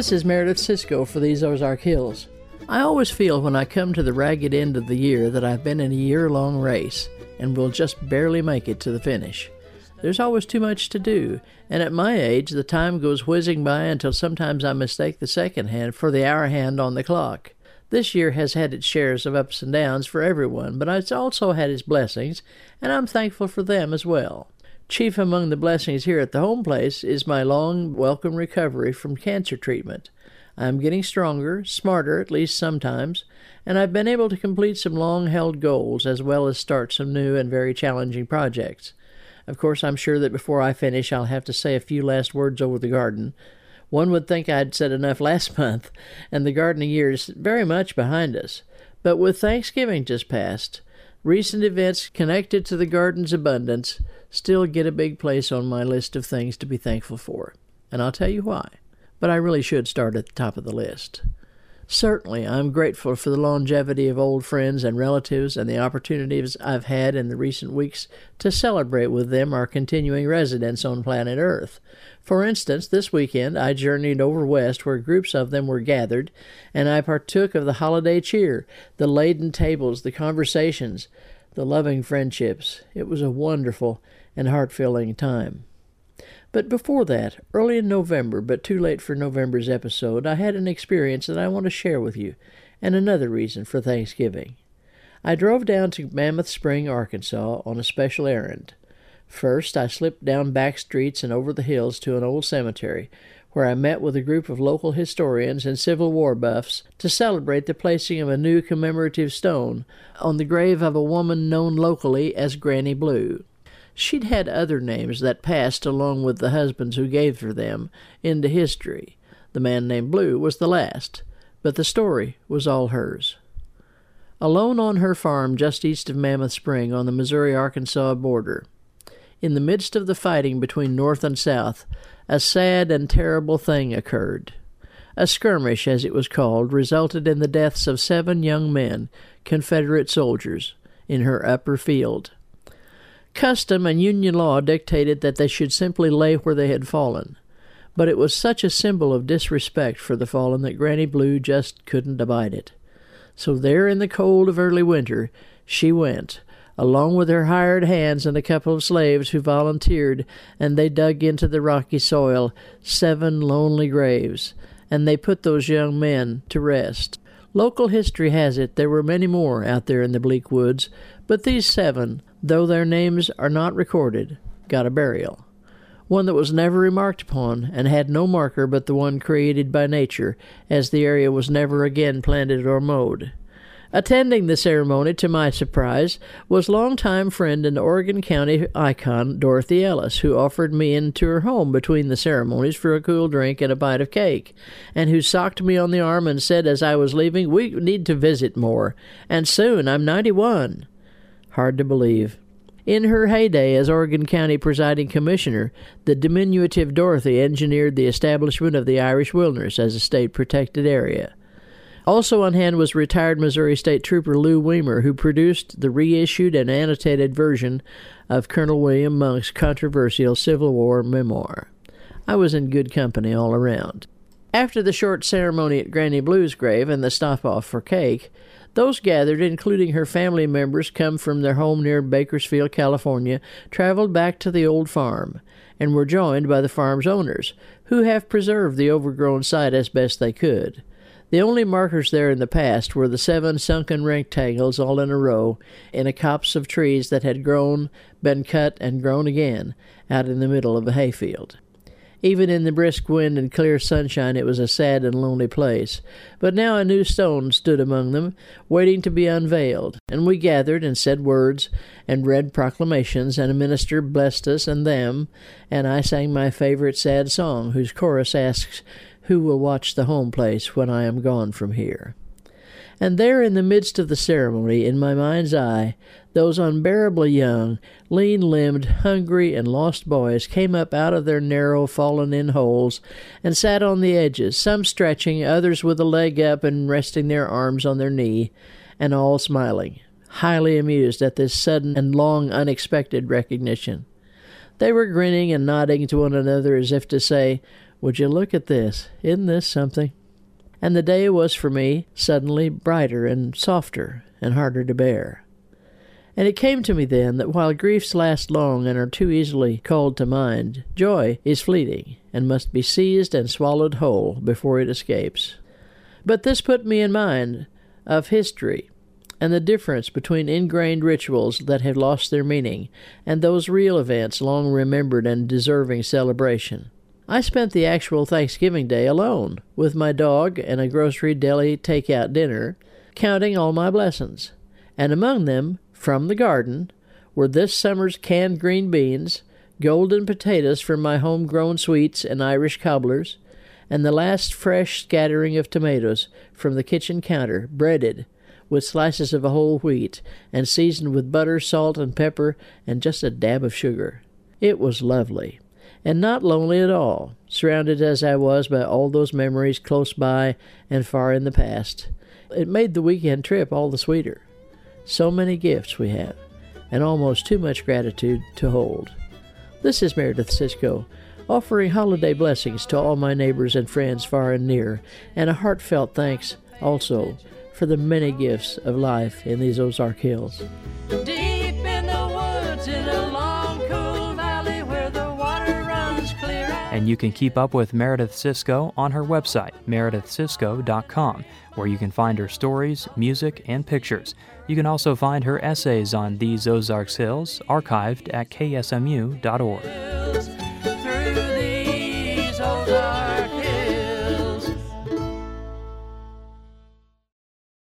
This is Meredith Cisco for These Ozark Hills. I always feel when I come to the ragged end of the year that I've been in a year-long race and will just barely make it to the finish. There's always too much to do, and at my age the time goes whizzing by until sometimes I mistake the second hand for the hour hand on the clock. This year has had its shares of ups and downs for everyone, but it's also had its blessings, and I'm thankful for them as well. Chief among the blessings here at the home place is my long, welcome recovery from cancer treatment. I'm getting stronger, smarter at least sometimes, and I've been able to complete some long-held goals as well as start some new and very challenging projects. Of course, I'm sure that before I finish I'll have to say a few last words over the garden. One would think I'd said enough last month, and the gardening year is very much behind us. But with Thanksgiving just passed, recent events connected to the garden's abundance still get a big place on my list of things to be thankful for, and I'll tell you why. But I really should start at the top of the list. Certainly, I'm grateful for the longevity of old friends and relatives and the opportunities I've had in the recent weeks to celebrate with them our continuing residence on planet Earth. For instance, this weekend I journeyed over west where groups of them were gathered, and I partook of the holiday cheer, the laden tables, the conversations, the loving friendships. It was a wonderful and heart-filling time. But before that, early in November, but too late for November's episode, I had an experience that I want to share with you, and another reason for Thanksgiving. I drove down to Mammoth Spring, Arkansas, on a special errand. First, I slipped down back streets and over the hills to an old cemetery, where I met with a group of local historians and Civil War buffs to celebrate the placing of a new commemorative stone on the grave of a woman known locally as Granny Blue. She'd had other names that passed along with the husbands who gave her them into history. The man named Blue was the last, but the story was all hers. Alone on her farm just east of Mammoth Spring on the Missouri-Arkansas border, in the midst of the fighting between North and South, a sad and terrible thing occurred. A skirmish, as it was called, resulted in the deaths of 7 young men, Confederate soldiers, in her upper field. Custom and Union law dictated that they should simply lay where they had fallen, but it was such a symbol of disrespect for the fallen that Granny Blue just couldn't abide it. So there in the cold of early winter she went, along with her hired hands and a couple of slaves who volunteered, and they dug into the rocky soil 7 lonely graves, and they put those young men to rest. Local history has it there were many more out there in the bleak woods, but these 7, though their names are not recorded, got a burial. One that was never remarked upon, and had no marker but the one created by nature, as the area was never again planted or mowed. Attending the ceremony, to my surprise, was longtime friend and Oregon County icon Dorothy Ellis, who offered me into her home between the ceremonies for a cool drink and a bite of cake, and who socked me on the arm and said as I was leaving, "We need to visit more, and soon. I'm 91. Hard to believe. In her heyday as Oregon County presiding commissioner, the diminutive Dorothy engineered the establishment of the Irish Wilderness as a state-protected area. Also on hand was retired Missouri State Trooper Lou Weimer, who produced the reissued and annotated version of Colonel William Monk's controversial Civil War memoir. I was in good company all around. After the short ceremony at Granny Blue's grave and the stop-off for cake, those gathered, including her family members come from their home near Bakersfield, California, traveled back to the old farm, and were joined by the farm's owners, who have preserved the overgrown site as best they could. The only markers there in the past were the 7 sunken rectangles all in a row in a copse of trees that had grown, been cut, and grown again out in the middle of a hayfield. Even in the brisk wind and clear sunshine it was a sad and lonely place, but now a new stone stood among them, waiting to be unveiled, and we gathered and said words and read proclamations, and a minister blessed us and them, and I sang my favorite sad song, whose chorus asks, "Who will watch the home place when I am gone from here?" And there in the midst of the ceremony, in my mind's eye, those unbearably young, lean-limbed, hungry, and lost boys came up out of their narrow, fallen-in holes and sat on the edges, some stretching, others with a leg up and resting their arms on their knee, and all smiling, highly amused at this sudden and long unexpected recognition. They were grinning and nodding to one another as if to say, Would you look at this? Isn't this something? And the day was for me suddenly brighter and softer and harder to bear. And it came to me then that while griefs last long and are too easily called to mind, joy is fleeting and must be seized and swallowed whole before it escapes. But this put me in mind of history and the difference between ingrained rituals that have lost their meaning and those real events long remembered and deserving celebration. I spent the actual Thanksgiving Day alone, with my dog and a grocery deli take-out dinner, counting all my blessings. And among them, from the garden, were this summer's canned green beans, golden potatoes from my home-grown sweets and Irish cobblers, and the last fresh scattering of tomatoes from the kitchen counter, breaded, with slices of whole wheat, and seasoned with butter, salt, and pepper, and just a dab of sugar. It was lovely. And not lonely at all, surrounded as I was by all those memories close by and far in the past. It made the weekend trip all the sweeter. So many gifts we have, and almost too much gratitude to hold. This is Meredith Cisco, offering holiday blessings to all my neighbors and friends far and near, and a heartfelt thanks also for the many gifts of life in these Ozark Hills. Deep in the woods in a long, cool valley where the water runs clear. And you can keep up with Meredith Cisco on her website, meredithcisco.com, where you can find her stories, music, and pictures. You can also find her essays on these Ozarks Hills archived at ksmu.org.